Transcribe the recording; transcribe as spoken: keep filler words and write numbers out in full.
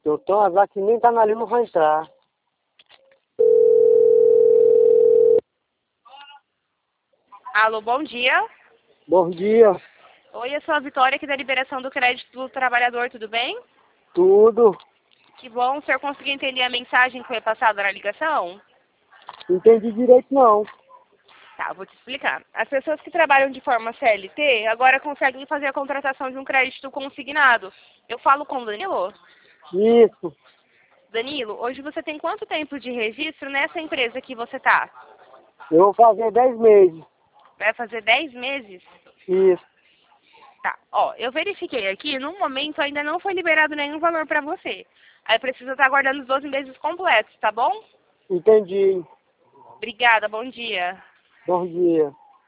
Eu tô azar que nem tá na linha, não vai entrar. Alô, bom dia. Bom dia. Oi, eu sou a Vitória aqui da liberação do crédito do trabalhador, tudo bem? Tudo. Que bom, o senhor conseguiu entender a mensagem que foi passada na ligação? Não entendi direito, não. Tá, vou te explicar. As pessoas que trabalham de forma C L T agora conseguem fazer a contratação de um crédito consignado. Eu falo com o Danilo? Isso. Danilo, hoje você tem quanto tempo de registro nessa empresa que você tá? Eu vou fazer dez meses. Vai fazer dez meses? Isso. Tá, ó, eu verifiquei aqui, no momento ainda não foi liberado nenhum valor pra você. Aí precisa estar aguardando os doze meses completos, tá bom? Entendi. Obrigada, bom dia. Bom dia.